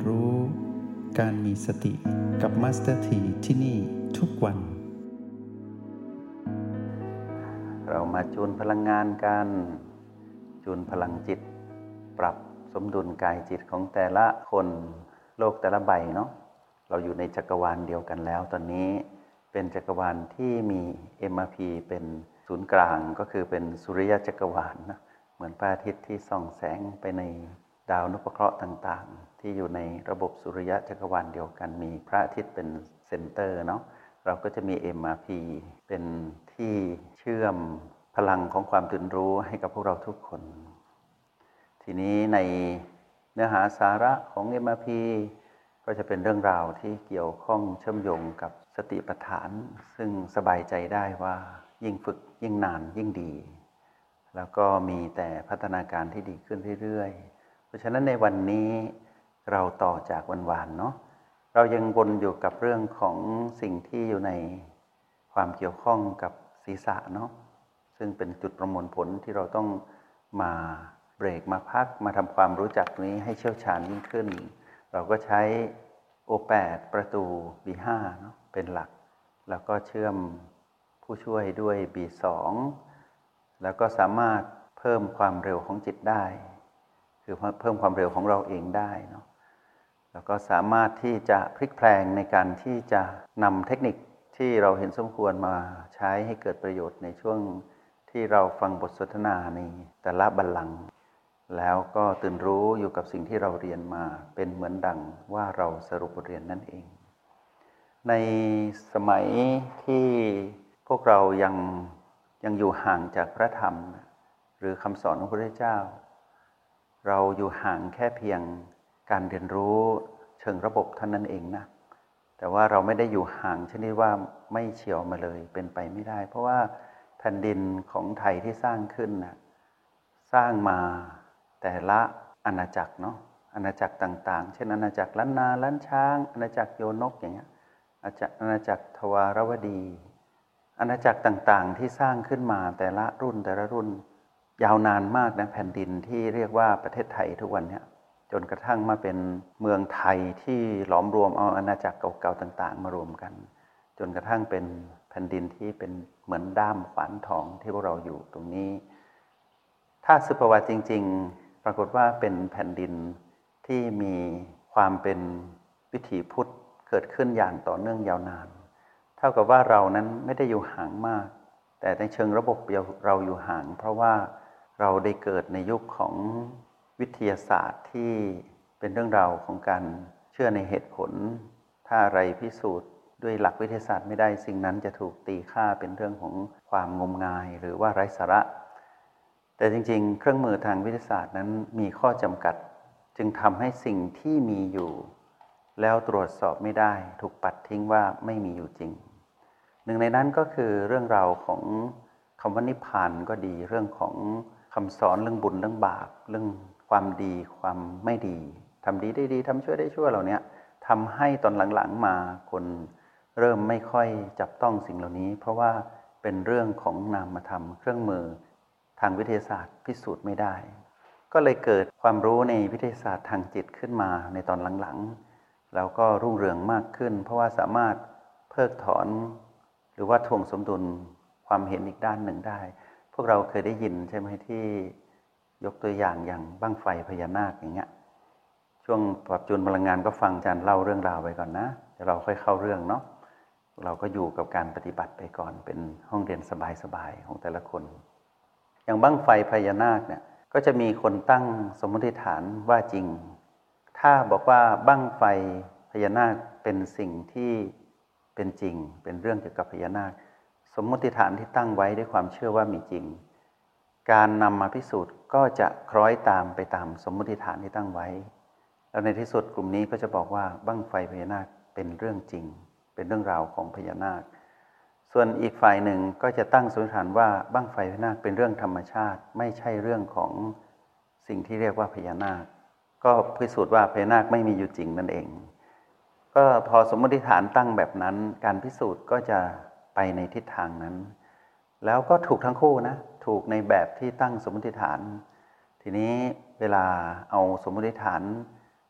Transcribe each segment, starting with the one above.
รู้การมีสติกับมาสเตอร์ทีที่นี่ทุกวันเรามาจูนพลังงานกันจูนพลังจิตปรับสมดุลกายจิตของแต่ละคนโลกแต่ละใบเนาะเราอยู่ในจักรวาลเดียวกันแล้วตอนนี้เป็นจักรวาลที่มี MRP เป็นศูนย์กลางก็คือเป็นสุริยะจักรวาลนะเหมือนพระอาทิตย์ที่ส่องแสงไปในดาวนพเคราะห์ต่างๆที่อยู่ในระบบสุริยะจักรวาลเดียวกันมีพระอาทิตย์เป็นเซนเตอร์เนาะเราก็จะมี MRP เป็นที่เชื่อมพลังของความตื่นรู้ให้กับพวกเราทุกคนทีนี้ในเนื้อหาสาระของ MRP ก็จะเป็นเรื่องราวที่เกี่ยวข้องเชื่อมโยงกับสติปัฏฐานซึ่งสบายใจได้ว่ายิ่งฝึกยิ่งนานยิ่งดีแล้วก็มีแต่พัฒนาการที่ดีขึ้นเรื่อยๆเพราะฉะนั้นในวันนี้เราต่อจากวันวานเนาะเรายังวนอยู่กับเรื่องของสิ่งที่อยู่ในความเกี่ยวข้องกับศีรษะเนาะซึ่งเป็นจุดประมวลผลที่เราต้องมาเบรกมาพักมาทำความรู้จักนี้ให้เชี่ยวชาญยิ่งขึ้นเราก็ใช้ O8 ประตู B5 เนาะเป็นหลักแล้วก็เชื่อมผู้ช่วยด้วย B2 แล้วก็สามารถเพิ่มความเร็วของจิตได้คือเพิ่มความเร็วของเราเองได้เนาะแล้วก็สามารถที่จะพลิกแพลงในการที่จะนำเทคนิคที่เราเห็นสมควรมาใช้ให้เกิดประโยชน์ในช่วงที่เราฟังบทสนทนาในแต่ละบัลลังก์แล้วก็ตื่นรู้อยู่กับสิ่งที่เราเรียนมาเป็นเหมือนดังว่าเราสรุปบทเรียนนั่นเองในสมัยที่พวกเรายังอยู่ห่างจากพระธรรมหรือคำสอนของพระพุทธเจ้าเราอยู่ห่างแค่เพียงการเรียนรู้เชิงระบบเท่านั้นเองนะแต่ว่าเราไม่ได้อยู่ห่างชนิดว่าไม่เฉียวมาเลยเป็นไปไม่ได้เพราะว่าแผ่นดินของไทยที่สร้างขึ้นนะสร้างมาแต่ละอาณาจักรเนาะอาณาจักรต่างๆเช่นอาณาจักรล้านนาล้านช้างอาณาจักรโยนกอย่างเงี้ยอาณาจักรทวารวดีอาณาจักรต่างๆที่สร้างขึ้นมาแต่ละรุ่นยาวนานมากนะแผ่นดินที่เรียกว่าประเทศไทยทุกวันนี้จนกระทั่งมาเป็นเมืองไทยที่หลอมรวมเอาอาณาจักรเก่าๆต่างๆมารวมกันจนกระทั่งเป็นแผ่นดินที่เป็นเหมือนด้ามขวานทองที่พวกเราอยู่ตรงนี้ถ้าสุภาวะจริงๆปรากฏว่าเป็นแผ่นดินที่มีความเป็นวิถีพุทธเกิดขึ้นอย่างต่อเนื่องยาวนานเท่ากับว่าเรานั้นไม่ได้อยู่ห่างมากแต่ในเชิงระบบเราอยู่ห่างเพราะว่าเราได้เกิดในยุคของวิทยาศาสตร์ที่เป็นเรื่องราวของการเชื่อในเหตุผลถ้าอะไรพิสูจน์ด้วยหลักวิทยาศาสตร์ไม่ได้สิ่งนั้นจะถูกตีค่าเป็นเรื่องของความงมงายหรือว่าไร้สาระแต่จริงๆเครื่องมือทางวิทยาศาสตร์นั้นมีข้อจำกัดจึงทำให้สิ่งที่มีอยู่แล้วตรวจสอบไม่ได้ถูกปัดทิ้งว่าไม่มีอยู่จริงหนึ่งในนั้นก็คือเรื่องราวของคำว่านิพพานก็ดีเรื่องของคำสอนเรื่องบุญเรื่องบาปเรื่องความดีความไม่ดีทำดีได้ดีทำชั่วได้ชั่วเหล่านี้ทำให้ตอนหลังๆมาคนเริ่มไม่ค่อยจับต้องสิ่งเหล่านี้เพราะว่าเป็นเรื่องของนามธรรมเครื่องมือทางวิทยาศาสตร์พิสูจน์ไม่ได้ก็เลยเกิดความรู้ในวิทยาศาสตร์ทางจิตขึ้นมาในตอนหลังๆแล้วก็รุ่งเรืองมากขึ้นเพราะว่าสามารถเพิกถอนหรือว่าทวงสมดุลความเห็นอีกด้านหนึ่งได้พวกเราเคยได้ยินใช่ไหมที่ยกตัวอย่างบั้งไฟพญานาคอย่างเงี้ยช่วงปรับจูนพลังงานก็ฟังอาจารย์เล่าเรื่องราวไปก่อนนะเดี๋ยวเราค่อยเข้าเรื่องเนาะเราก็อยู่กับการปฏิบัติไปก่อนเป็นห้องเรียนสบายๆของแต่ละคนอย่างบั้งไฟพญานาคเนี่ยก็จะมีคนตั้งสมมติฐานว่าจริงถ้าบอกว่าบั้งไฟพญานาคเป็นสิ่งที่เป็นจริงเป็นเรื่องเกี่ยวกับพญานาคสมมติฐานที่ตั้งไว้ด้วยความเชื่อว่ามีจริงการนำมาพิสูจน์ก็จะคล้อยตามไปตามสมมติฐานที่ตั้งไว้แล้วในที่สุดกลุ่มนี้ก็จะบอกว่าบั้งไฟพญานาคเป็นเรื่องจริงเป็นเรื่องราวของพญานาคส่วนอีกฝ่ายหนึ่งก็จะตั้งสมมติฐานว่าบั้งไฟพญานาคเป็นเรื่องธรรมชาติไม่ใช่เรื่องของสิ่งที่เรียกว่าพญานาคก็พิสูจน์ว่าพญานาคไม่มีอยู่จริงนั่นเองก็พอสมมติฐานตั้งแบบนั้นการพิสูจน์ก็จะไปในทิศทางนั้นแล้วก็ถูกทั้งคู่นะถูกในแบบที่ตั้งสมมติฐานทีนี้เวลาเอาสมมติฐาน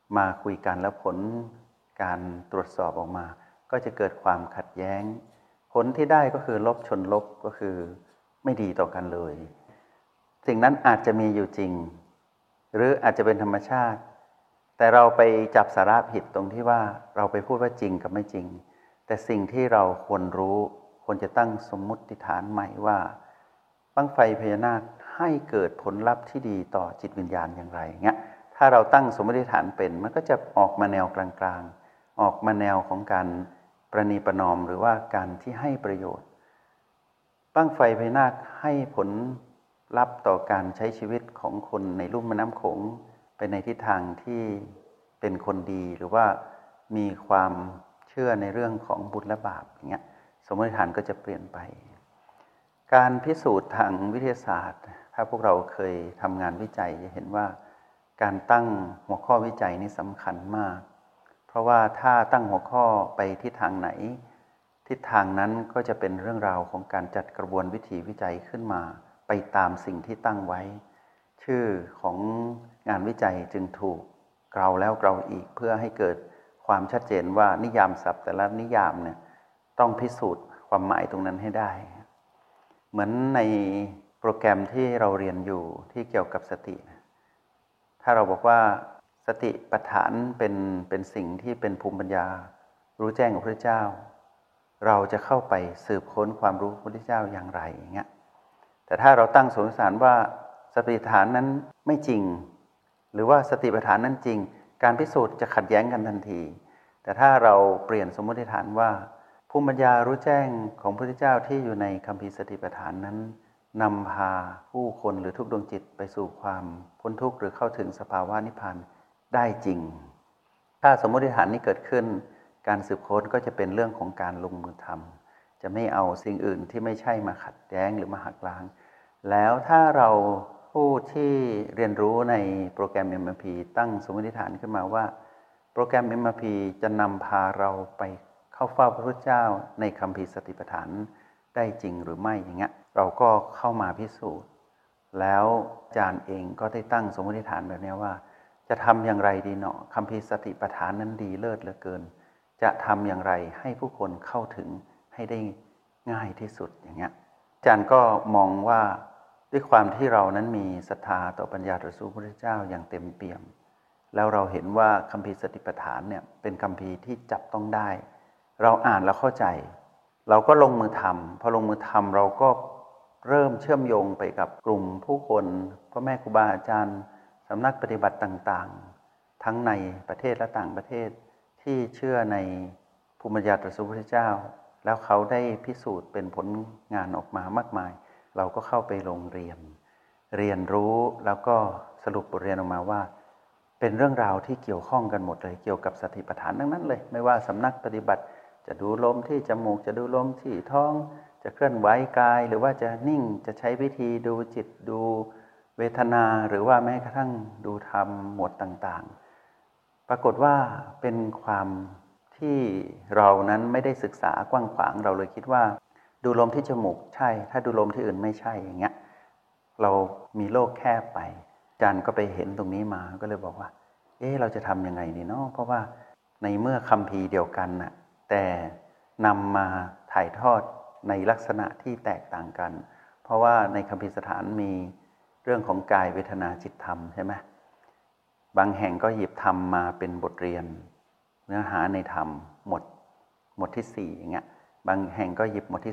มาคุยกันแล้วผลการตรวจสอบออกมาก็จะเกิดความขัดแย้งผลที่ได้ก็คือลบชนลบก็คือไม่ดีต่อกันเลยสิ่งนั้นอาจจะมีอยู่จริงหรืออาจจะเป็นธรรมชาติแต่เราไปจับสาระผิดตรงที่ว่าเราไปพูดว่าจริงกับไม่จริงแต่สิ่งที่เราควรรู้ควรจะตั้งสมมุติฐานใหม่ว่าบั้งไฟพญานาคให้เกิดผลลัพธ์ที่ดีต่อจิตวิญญาณอย่างไรเงี้ยถ้าเราตั้งสมมติฐานเป็นมันก็จะออกมาแนวกลางๆออกมาแนวของการประนีประนอมหรือว่าการที่ให้ประโยชน์บั้งไฟพญานาคให้ผลลัพธ์ต่อการใช้ชีวิตของคนในลุ่มแม่น้ำโขงไปในทิศทางที่เป็นคนดีหรือว่ามีความเชื่อในเรื่องของบุญและบาปอย่างเงี้ยสมมติฐานก็จะเปลี่ยนไปการพิสูจน์ทางวิทยาศาสตร์ถ้าพวกเราเคยทำงานวิจัยจะเห็นว่าการตั้งหัวข้อวิจัยนี่สำคัญมากเพราะว่าถ้าตั้งหัวข้อไปทิศทางไหนทิศทางนั้นก็จะเป็นเรื่องราวของการจัดกระบวนวิธีวิจัยขึ้นมาไปตามสิ่งที่ตั้งไว้ชื่อของงานวิจัยจึงถูกเกลาแล้วเกลาอีกเพื่อให้เกิดความชัดเจนว่านิยามศัพท์แต่ละนิยามเนี่ยต้องพิสูจน์ความหมายตรงนั้นให้ได้เหมือนในโปรแกรมที่เราเรียนอยู่ที่เกี่ยวกับสติถ้าเราบอกว่าสติปัฏฐานเป็นสิ่งที่เป็นภูมิปัญญารู้แจ้งของพระเจ้าเราจะเข้าไปสืบค้นความรู้ของพระเจ้าอย่างไรอย่างเงี้ยแต่ถ้าเราตั้งสมมติฐานว่าสติปัฏฐานนั้นไม่จริงหรือว่าสติปัฏฐานนั้นจริงการพิสูจน์จะขัดแย้งกันทันทีแต่ถ้าเราเปลี่ยนสมมติฐานว่าภูมิปัญญารู้แจ้งของพระพุทธเจ้าที่อยู่ในคัมภีร์สติปัฏฐานนั้นนำพาผู้คนหรือทุกดวงจิตไปสู่ความพ้นทุกข์หรือเข้าถึงสภาวะนิพพานได้จริงถ้าสมมติฐานนี้เกิดขึ้นการสืบค้นก็จะเป็นเรื่องของการลงมือทำจะไม่เอาสิ่งอื่นที่ไม่ใช่มาขัดแย้งหรือมาหักล้างแล้วถ้าเราผู้ที่เรียนรู้ในโปรแกรม MMP ตั้งสมมติฐานขึ้นมาว่าโปรแกรม MMP จะนำพาเราไปเข้าเฝ้าพระพุทธเจ้าในคัมภีร์สติปัฏฐานได้จริงหรือไม่อย่างเงี้ยเราก็เข้ามาพิสูจน์แล้วอาจารย์เองก็ได้ตั้งสมมติฐานแบบนี้ว่าจะทำอย่างไรดีเนาะคัมภีร์สติปัฏฐานนั้นดีเลิศเหลือเกินจะทำอย่างไรให้ผู้คนเข้าถึงให้ได้ง่ายที่สุดอย่างเงี้ยอาจารย์ก็มองว่าด้วยความที่เรานั้นมีศรัทธาต่อปัญญาตรัสรู้พระพุทธเจ้าอย่างเต็มเปี่ยมแล้วเราเห็นว่าคัมภีร์สติปัฏฐานเนี่ยเป็นคัมภีร์ที่จับต้องได้เราอ่านแล้วเข้าใจเราก็ลงมือทำพอลงมือทำเราก็เริ่มเชื่อมโยงไปกับกลุ่มผู้คนพ่อแม่ครูบาอาจารย์สำนักปฏิบัติต่างๆทั้งในประเทศและต่างประเทศที่เชื่อในภูมิปัญญาตรัสรู้พระพุทธเจ้าแล้วเขาได้พิสูจน์เป็นผลงานออกมามากมายเราก็เข้าไปโรงเรียนเรียนรู้แล้วก็สรุปบทเรียนออกมาว่าเป็นเรื่องราวที่เกี่ยวข้องกันหมดเลยเกี่ยวกับสติปัฏฐานทั้งนั้นเลยไม่ว่าสำนักปฏิบัติจะดูลมที่จมูกจะดูลมที่ท้องจะเคลื่อนไหวกายหรือว่าจะนิ่งจะใช้วิธีดูจิตดูเวทนาหรือว่าแม้กระทั่งดูธรรมหมวดต่างๆปรากฏว่าเป็นความที่เรานั้นไม่ได้ศึกษากว้างขวางเราเลยคิดว่าดูลมที่จมูกใช่ถ้าดูลมที่อื่นไม่ใช่อย่างเงี้ยเรามีโลกแคบไปอาจารย์ก็ไปเห็นตรงนี้มาก็เลยบอกว่าเราจะทำยังไงดีเนาะเพราะว่าในเมื่อคัมภีร์เดียวกันน่ะแต่นำมาถ่ายทอดในลักษณะที่แตกต่างกันเพราะว่าในคัมภีร์สถานมีเรื่องของกายเวทนาจิตธรรมใช่ไหมบางแห่งก็หยิบธรรมมาเป็นบทเรียนเนื้อหาในธรรมหมวดที่4อย่างเงี้ยบางแห่งก็หยิบหมวดที่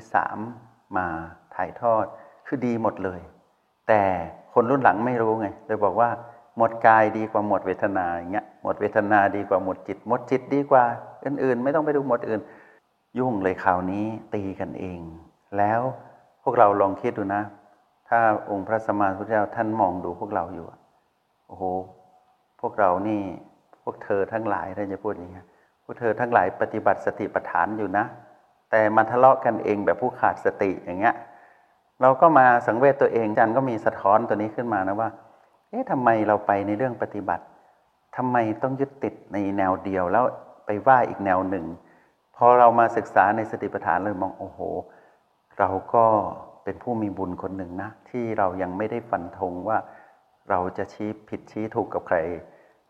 3มาถ่ายทอดคือดีหมดเลยแต่คนรุ่นหลังไม่รู้ไงเลยบอกว่าหมวดกายดีกว่าหมวดเวทนาอย่างเงี้ยหมวดเวทนาดีกว่าหมวดจิตหมวดจิตดีกว่าอื่นๆไม่ต้องไปดูหมวดอื่นยุ่งเลยคราวนี้ตีกันเองแล้วพวกเราลองคิดดูนะถ้าองค์พระสัมมาสัมพุทธเจ้าท่านมองดูพวกเราอยู่โอ้โหพวกเรานี่พวกเธอทั้งหลายท่านจะพูดอย่างนี้พวกเธอทั้งหลายปฏิบัติสติปัฏฐานอยู่นะแต่มาทะเลาะกันเองแบบผู้ขาดสติอย่างเงี้ยเราก็มาสังเวชตัวเองอาจารย์ก็มีสะท้อนตัวนี้ขึ้นมานะว่าทำไมเราไปในเรื่องปฏิบัติทำไมต้องยึดติดในแนวเดียวแล้วไปว่าอีกแนวหนึ่งพอเรามาศึกษาในสติปัฏฐานเลยมองโอ้โหเราก็เป็นผู้มีบุญคนหนึ่งนะที่เรายังไม่ได้ฟันธงว่าเราจะชี้ผิดชี้ถูกกับใครพ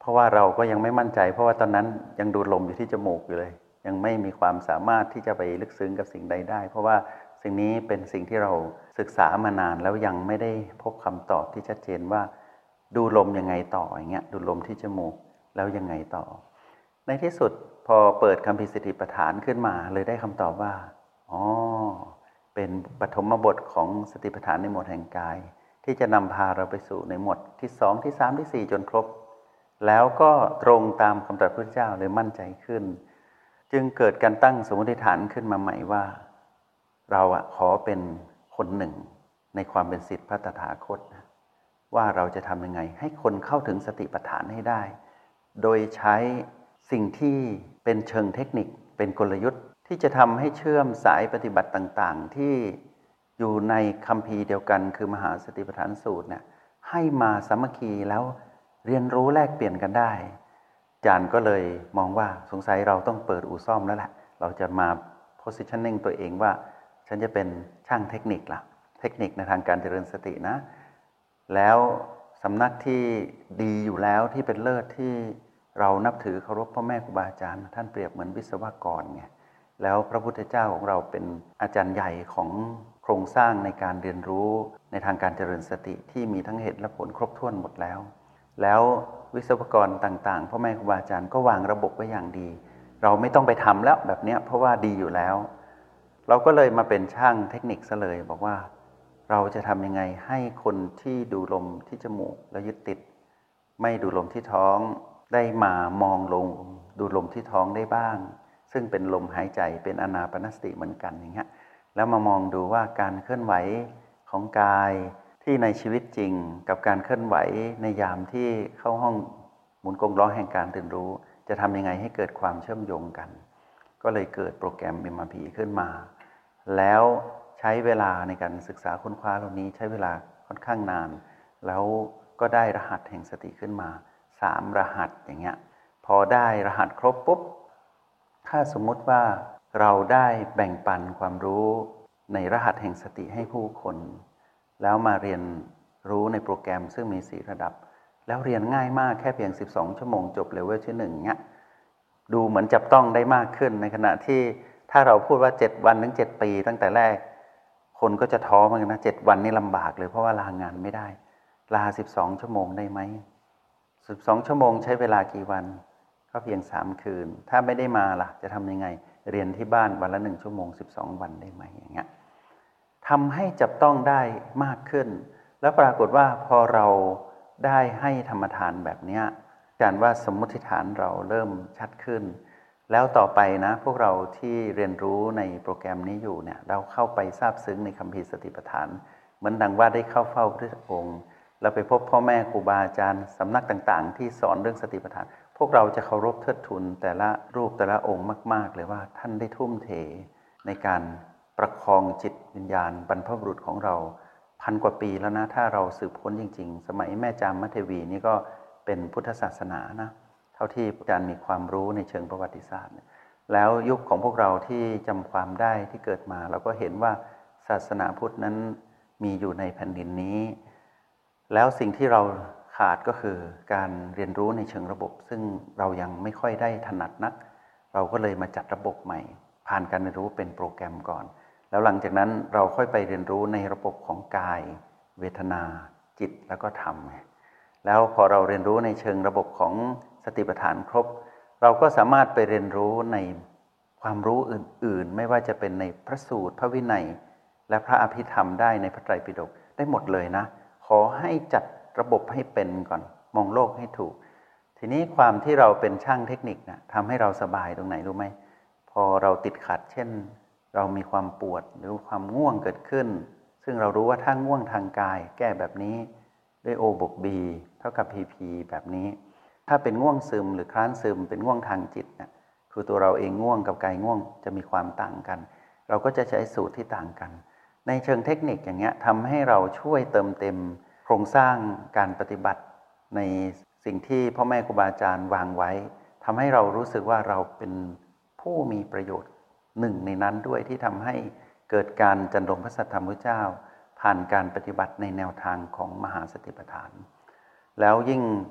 ราะว่าเราก็ยังไม่มั่นใจเพราะว่าตอนนั้นยังดูดลมอยู่ที่จมูกอยู่เลยยังไม่มีความสามารถที่จะไปลึกซึ้งกับสิ่งใดได้เพราะว่าสิ่งนี้เป็นสิ่งที่เราศึกษามานานแล้วยังไม่ได้พบคำตอบที่ชัดเจนว่าดูลมยังไงต่ออย่างเงี้ยดูลมที่จมูกแล้วยังไงต่อในที่สุดพอเปิดคัมภีร์สติปัฏฐานขึ้นมาเลยได้คำตอบว่าอ๋อเป็นปฐมบทของสติปัฏฐานในหมวดแห่งกายที่จะนำพาเราไปสู่ในหมวดที่2ที่3ที่4จนครบแล้วก็ตรงตามคำตรัสพระพุทธเจ้าเลยมั่นใจขึ้นจึงเกิดการตั้งสมมติฐานขึ้นมาใหม่ว่าเราขอเป็นคนหนึ่งในความเป็นศิษย์พระตถาคตว่าเราจะทำยังไงให้คนเข้าถึงสติปัฏฐานให้ได้โดยใช้สิ่งที่เป็นเชิงเทคนิคเป็นกลยุทธ์ที่จะทำให้เชื่อมสายปฏิบัติต่างๆที่อยู่ในคัมภีร์เดียวกันคือมหาสติปัฏฐานสูตรเนี่ยให้มาสามัคคีแล้วเรียนรู้แลกเปลี่ยนกันได้อาจารย์ก็เลยมองว่าสงสัยเราต้องเปิดอู่ซ่อมแล้วแหละเราจะมา positioning ตัวเองว่าฉันจะเป็นช่างเทคนิคละเทคนิคในทางการเจริญสตินะแล้วสำนักที่ดีอยู่แล้วที่เป็นเลิศที่เรานับถือเคารพพ่อแม่ครูบาอาจารย์ท่านเปรียบเหมือนวิศวกรไงแล้วพระพุทธเจ้าของเราเป็นอาจารย์ใหญ่ของโครงสร้างในการเรียนรู้ในทางการเจริญสติที่มีทั้งเหตุและผลครบถ้วนหมดแล้ววิศวกรต่างๆพ่อแม่ครูบาอาจารย์ก็วางระบบไว้อย่างดีเราไม่ต้องไปทำแล้วแบบนี้เพราะว่าดีอยู่แล้วเราก็เลยมาเป็นช่างเทคนิคซะเลยบอกว่าเราจะทำยังไงให้คนที่ดูลมที่จมูกแล้วยึดติดไม่ดูลมที่ท้องได้มามองลงดูลมที่ท้องได้บ้างซึ่งเป็นลมหายใจเป็นอานาปานสติเหมือนกันอย่างเงี้ยแล้วมามองดูว่าการเคลื่อนไหวของกายที่ในชีวิตจริงกับการเคลื่อนไหวในยามที่เข้าห้องหมุนกงล้อแห่งการตื่นรู้จะทำยังไงให้เกิดความเชื่อมโยงกันก็เลยเกิดโปรแกรม MRP ขึ้นมาแล้วใช้เวลาในการศึกษาค้นคว้าเหล่านี้ใช้เวลาค่อนข้างนานแล้วก็ได้รหัสแห่งสติขึ้นมา3รหัสอย่างเงี้ยพอได้รหัสครบปุ๊บถ้าสมมุติว่าเราได้แบ่งปันความรู้ในรหัสแห่งสติให้ผู้คนแล้วมาเรียนรู้ในโปรแกรมซึ่งมี4ระดับแล้วเรียนง่ายมากแค่เพียง12ชั่วโมงจบเลเวลที่1เงี้ยดูเหมือนจับต้องได้มากขึ้นในขณะที่ถ้าเราพูดว่า7วันถึง7ปีตั้งแต่แรกคนก็จะท้อเหมือนกันนะ7วันนี่ลำบากเลยเพราะว่าลางานไม่ได้ลา12ชั่วโมงได้ไหม12ชั่วโมงใช้เวลากี่วันก็เพียง3คืนถ้าไม่ได้มาล่ะจะทำยังไงเรียนที่บ้านวันละ1ชั่วโมง12วันได้ไหมอย่างเงี้ยทำให้จับต้องได้มากขึ้นแล้วปรากฏว่าพอเราได้ให้ธรรมทานแบบนี้การว่าสมมติฐานเราเริ่มชัดขึ้นแล้วต่อไปนะพวกเราที่เรียนรู้ในโปรแกรมนี้อยู่เนี่ยเราเข้าไปซาบซึ้งในคัมภีร์สติปัฏฐานเหมือนดังว่าได้เข้าเฝ้าพระพุทธองค์เราไปพบพ่อแม่ครูบาอาจารย์สำนักต่างๆที่สอนเรื่องสติปัฏฐานพวกเราจะเคารพเทิดทูนแต่ละรูปแต่ละองค์มากๆเลยว่าท่านได้ทุ่มเทในการประคองจิตวิญญาณบรรพบุรุษของเรา1,000 กว่าปีแล้วนะถ้าเราสืบค้นจริงๆสมัยแม่จามมัทวีนี่ก็เป็นพุทธศาสนานะเท่าที่อาจารย์มีความรู้ในเชิงประวัติศาสตร์แล้วยุคของพวกเราที่จำความได้ที่เกิดมาเราก็เห็นว่าศาสนาพุทธนั้นมีอยู่ในแผ่นดินนี้แล้วสิ่งที่เราขาดก็คือการเรียนรู้ในเชิงระบบซึ่งเรายังไม่ค่อยได้ถนัดนักเราก็เลยมาจัดระบบใหม่ผ่านการเรียนรู้เป็นโปรแกรมก่อนแล้วหลังจากนั้นเราค่อยไปเรียนรู้ในระบบของกายเวทนาจิตแล้วก็ธรรมแล้วพอเราเรียนรู้ในเชิงระบบของสติปัฏฐานครบเราก็สามารถไปเรียนรู้ในความรู้อื่นๆไม่ว่าจะเป็นในพระสูตรพระวินัยและพระอภิธรรมได้ในพระไตรปิฎกได้หมดเลยนะขอให้จัดระบบให้เป็นก่อนมองโลกให้ถูกทีนี้ความที่เราเป็นช่างเทคนิคนะทำให้เราสบายตรงไหนรู้ไหมพอเราติดขัดเช่นเรามีความปวดหรือความง่วงเกิดขึ้นซึ่งเรารู้ว่าถ้าง่วงทางกายแก้แบบนี้ด้วย O บวก B เท่ากับ PP แบบนี้ถ้าเป็นง่วงซึมหรือคลานซึมเป็นง่วงทางจิตเนี่ยคือตัวเราเองง่วงกับกายง่วงจะมีความต่างกันเราก็จะใช้สูตรที่ต่างกันในเชิงเทคนิคอย่างเงี้ยทำให้เราช่วยเติมเต็มโครงสร้างการปฏิบัติในสิ่งที่พ่อแม่ครูบาอาจารย์วางไว้ทำให้เรารู้สึกว่าเราเป็นผู้มีประโยชน์หนึ่งในนั้นด้วยที่ทำให้เกิดการจันลงพระสัทธรรมพุทธเจ้าผ่านการปฏิบัติในแนวทางของมหาสติปัฏฐานแล้วยิ่ง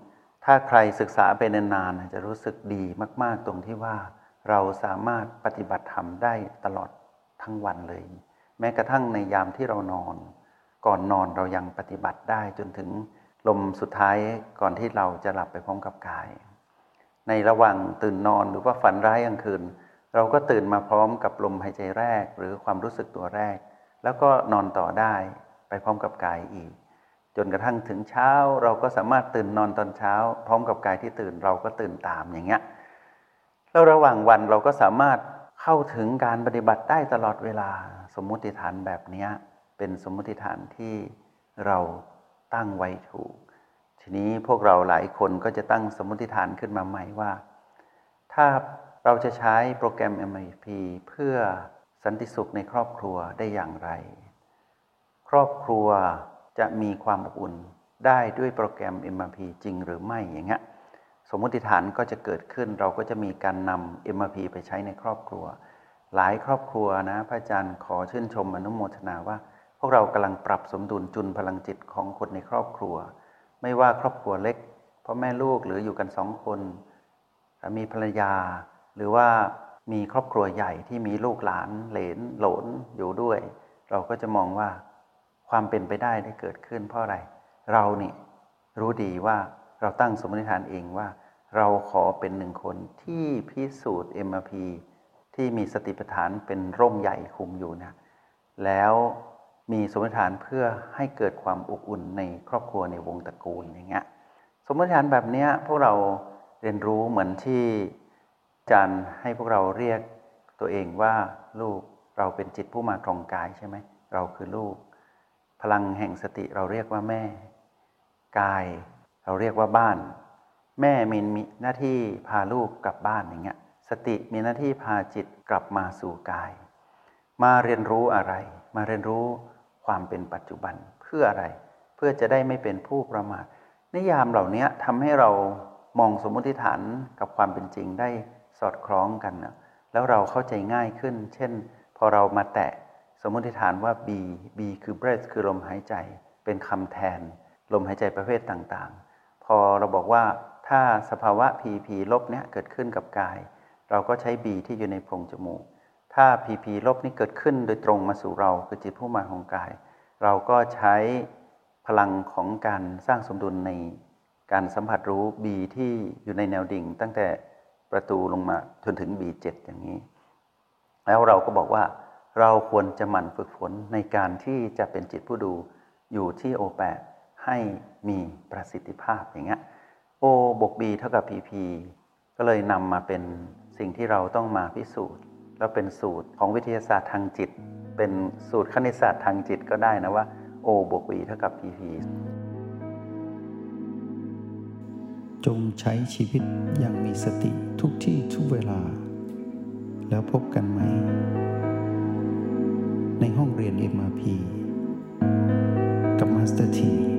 ถ้าใครศึกษาไปนานๆจะรู้สึกดีมากๆตรงที่ว่าเราสามารถปฏิบัติธรรมได้ตลอดทั้งวันเลยแม้กระทั่งในยามที่เรานอนก่อนนอนเรายังปฏิบัติได้จนถึงลมสุดท้ายก่อนที่เราจะหลับไปพร้อมกับกายในระหว่างตื่นนอนหรือว่าฝันร้ายกลางคืนเราก็ตื่นมาพร้อมกับลมหายใจแรกหรือความรู้สึกตัวแรกแล้วก็นอนต่อได้ไปพร้อมกับกายอีกจนกระทั่งถึงเช้าเราก็สามารถตื่นนอนตอนเช้าพร้อมกับกายที่ตื่นเราก็ตื่นตามอย่างเงี้ยแล้วระหว่างวันเราก็สามารถเข้าถึงการปฏิบัติได้ตลอดเวลาสมมุติฐานแบบนี้เป็นสมมุติฐานที่เราตั้งไว้ถูกทีนี้พวกเราหลายคนก็จะตั้งสมมุติฐานขึ้นมาใหม่ว่าถ้าเราจะใช้โปรแกรม MIP เพื่อสันติสุขในครอบครัวได้อย่างไรครอบครัวจะมีความอบอุ่นได้ด้วยโปรแกรม MIP จริงหรือไม่อย่างเงี้ยสมมุติฐานก็จะเกิดขึ้นเราก็จะมีการนำ MIP ไปใช้ในครอบครัวหลายครอบครัวนะพระอาจารย์ขอชื่นชมอนุโมทนาว่าพวกเรากำลังปรับสมดุลจุลพลังจิตของคนในครอบครัวไม่ว่าครอบครัวเล็กพ่อแม่ลูกหรืออยู่กัน2 คนสามีภรรยาหรือว่ามีครอบครัวใหญ่ที่มีลูกหลานเหลนโหลนอยู่ด้วยเราก็จะมองว่าความเป็นไปได้เกิดขึ้นเพราะอะไรเรานี่รู้ดีว่าเราตั้งสมมติฐานเองว่าเราขอเป็น1 คนที่พิสูจน์ MRP ที่มีสติปัฏฐานเป็นร่มใหญ่คุมอยู่นะแล้วมีสมมติฐานเพื่อให้เกิดความอบอุ่นในครอบครัวในวงตระกูลอย่างเงี้ยสมมติฐานแบบนี้พวกเราเรียนรู้เหมือนที่อาจารย์ให้พวกเราเรียกตัวเองว่าลูกเราเป็นจิตผู้มาครองกายใช่ไหมเราคือลูกพลังแห่งสติเราเรียกว่าแม่กายเราเรียกว่าบ้านแม่มีหน้าที่พาลูกกลับบ้านอย่างเงี้ยสติมีหน้าที่พาจิตกลับมาสู่กายมาเรียนรู้อะไรมาเรียนรู้ความเป็นปัจจุบันเพื่ออะไรเพื่อจะได้ไม่เป็นผู้ประมาทนิยามเหล่านี้ทำให้เรามองสมมติฐานกับความเป็นจริงได้สอดคล้องกันนะแล้วเราเข้าใจง่ายขึ้นเช่นพอเรามาแตะสมมติฐานว่า B คือ breath คือลมหายใจเป็นคำแทนลมหายใจประเภทต่างๆพอเราบอกว่าถ้าสภาวะ PP ลบเนี้ยเกิดขึ้นกับกายเราก็ใช้ B ที่อยู่ในโพรงจมูกถ้า PP ลบนี้เกิดขึ้นโดยตรงมาสู่เราคือจิตผู้มาของกายเราก็ใช้พลังของการสร้างสมดุลในการสัมผัสรู้ B ที่อยู่ในแนวดิ่งตั้งแต่ประตูลงมาจนถึง B7 อย่างนี้แล้วเราก็บอกว่าเราควรจะหมั่นฝึกฝนในการที่จะเป็นจิตผู้ดูอยู่ที่ O8 ให้มีประสิทธิภาพอย่างเงี้ย O บวก B เท่ากับ PP ก็เลยนำมาเป็นสิ่งที่เราต้องมาพิสูจน์แล้วเป็นสูตรของวิทยาศาสตร์ทางจิตเป็นสูตรคณิตศาสตร์ทางจิตก็ได้นะว่า O บวก B เท่ากับ PP จงใช้ชีวิตอย่างมีสติทุกที่ทุกเวลาแล้วพบกันไหมในห้องเรียน MRP กับมาสเตอร์ที